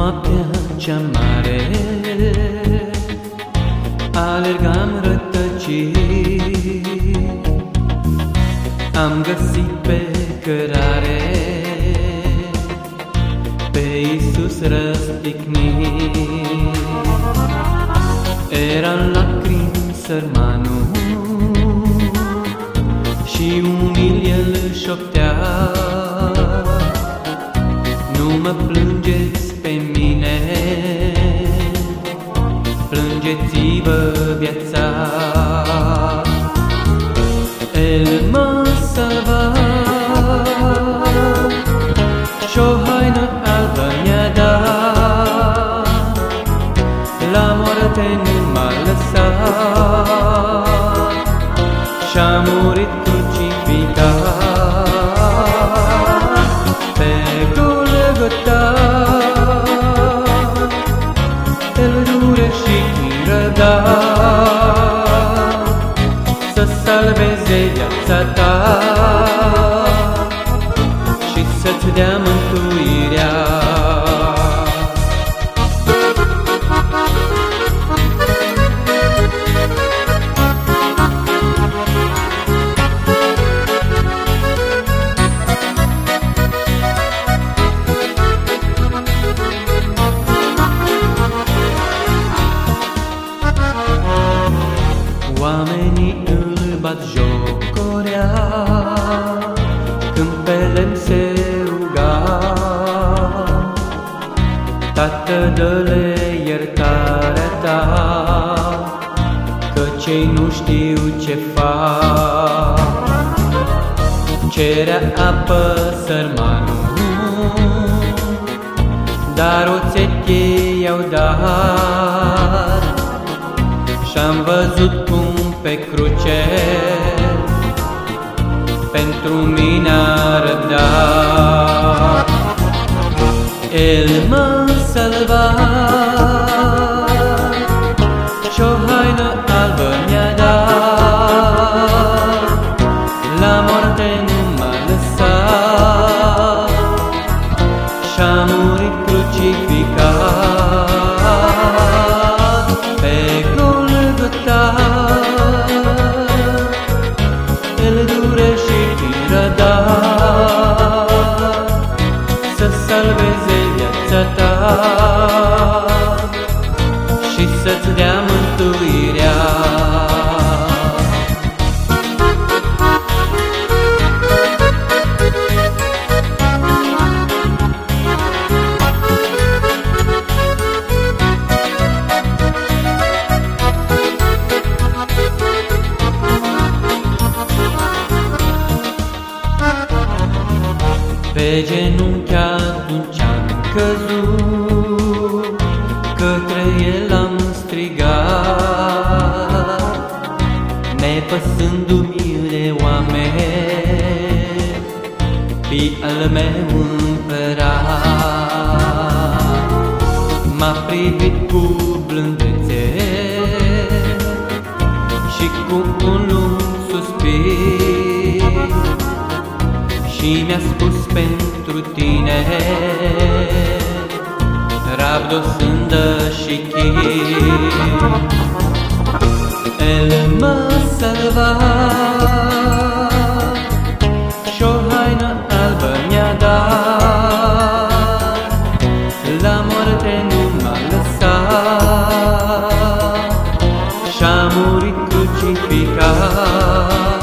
noaptea cea mare alergam rătăcit, am găsit pe cărare pe Iisus răstignit. Era în lacrimi sărmanul și umil el șoptea: nu mă plângeți pe mine, plângeți-vă viața. El m-a salvat și-o haină albă mi-a dat, la moarte nu m-a lăsat și-a murit crucificat pe Golgota. El dure și răda să salveze viața ta și să-ți dea mântuirea. Oamenii îl bat jocorea când pe lemn se ruga: Tată, dă-le iertarea ta, că cei nu știu ce fac. Cerea apă sărmanul, dar oțet i-au dat, și-am văzut cum pe cruce pentru mine a răbdat. El m-a salvat și-o haină albă mi-a dat, la moarte nu m-a lăsat și-a murit crucificat pe Golgota. El dure și răda să salveze viața ta și să-ți dea mântuirea. Pe genunchi atunci am căzut, către el am strigat, nepăsându-mi de oameni, fi al meu împărat. M-a privit cu blândețe și cu un lung suspir și mi-a spus: pentru tine rabdă, sândă și chip. El m-a salvat și-o haină albă mi-a dat, la moarte nu m-a lăsat și-a murit crucificat